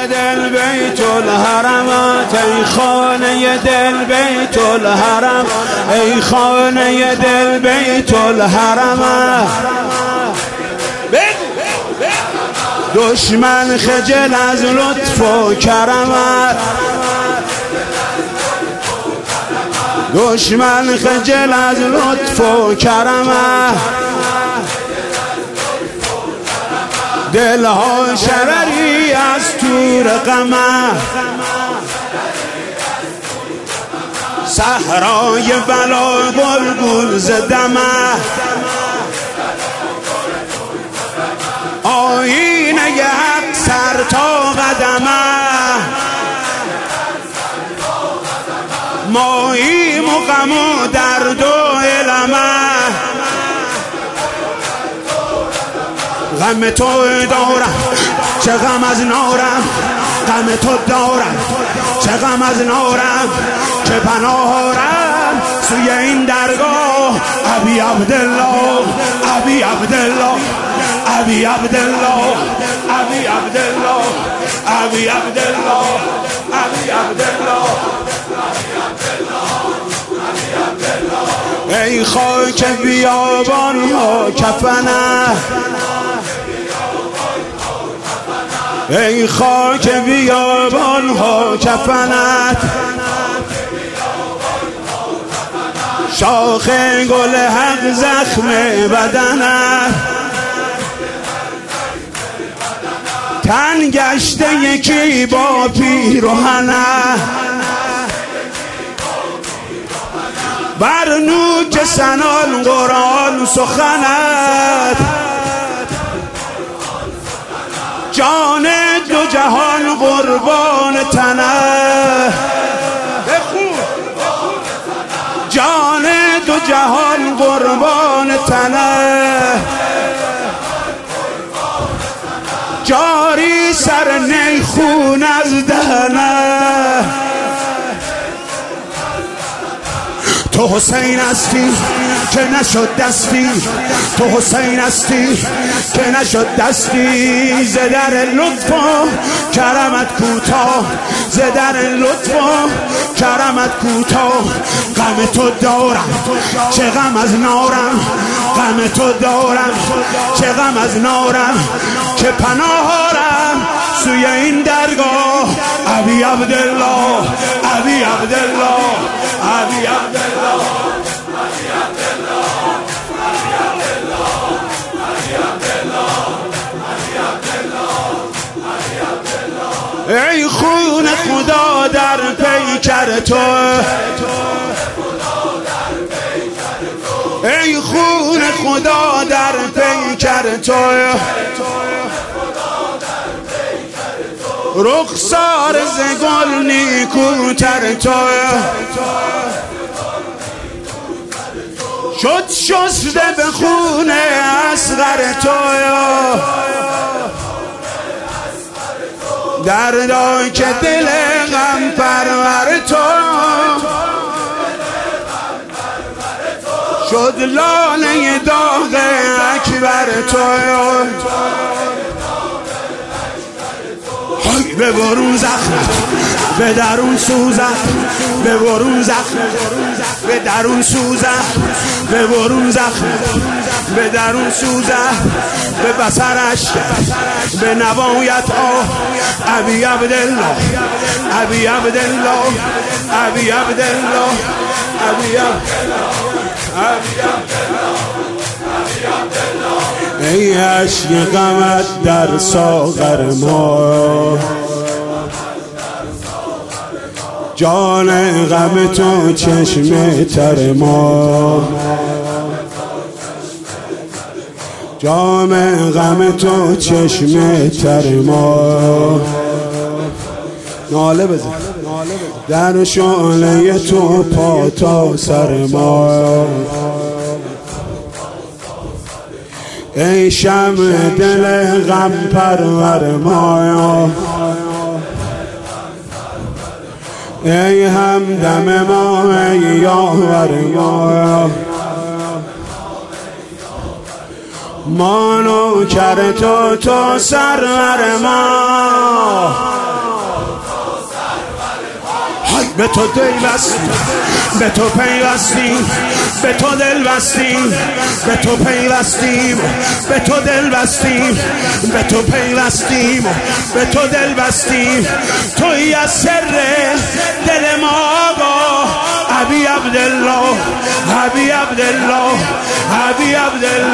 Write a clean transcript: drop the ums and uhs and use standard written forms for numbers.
دل بیت الحرمات، ای خانه دل بیت الحرم، ای خانه دل بیت الحرمات. دشمن خجل از لطف و کرمت، دشمن خجل از لطف و کرمت. دلها شرری از تور غمت، صحرای بلا گلگل زدمت. آیینه حق سر تا قدمه، ماییم و غم و درد و علمه. غم تو دارم چه غم از نارم، غم تو دارم چه غم از نارم. که پناهارم سوی این درگاه، ابی عبدالله، ابی عبدالله، ابی عبدالله، ابی عبدالله، ابی عبدالله، ابی عبدالله. ای خاک بیابان ها کفنه، ای خاک بیابان ها کفنت. شاخ گل حق زخم بدنت، تن گشته یکی با پیرهنه. بر نوک سنان قرآن سخنت، جان دو جهان قربان تنه. جان دو جهان قربان تنه، جاری سر نیخون از دهنه. تو حسین هستی که نشد دستی، تو حسین هستی که نشد دستی. ز در لطف و کرمت کوتاه، ز در لطف و کرمت کوتاه. غم تو دارم چه غم از نارم، غم تو دارم چه غم از نارم. که پناهارم سوی این درگاه، ابی عبدالله، ابی عبدالله، ابی عبدالله، ابی عبدالله، ابی عبدالله، ابی عبدالله. ای خون خدا در پیکر تو، ای خون خدا در پیکر تو. رخسار ز گل نیکوتر تو، شد شسته به خون اصغر تو. دردا که دل غم پرور تو، شد لاله داغ اکبر تو. به برون زخم به درون سوزم، به برون زخم به درون سوزم، به برون زخم به درون سوزم. به بصرش به نوایت آه، ابی عبدالله، ابی عبدالله، ابی عبدالله، ابی عبدالله، ابی عبدالله. ای عشق غمت در ساغر ما، جان غم تو چشم تر ما. جام غم تو چشم تر ما. ناله بزن در شعله تو پا تا سر ما. ای شمع دل غم پرور ما، ای همدم ما، ای یاور ما. ما نوکر تو، تو سرور ما. به تو دل بستیم، به تو پیوستیم، به تو دل بستیم، به تو پیوستیم، به تو دل بستیم، به تو پیوستیم، به تو دل بستیم. تویی از سر دل ما با ابی عبدالله، ابی عبدالله، ابی عبدالله.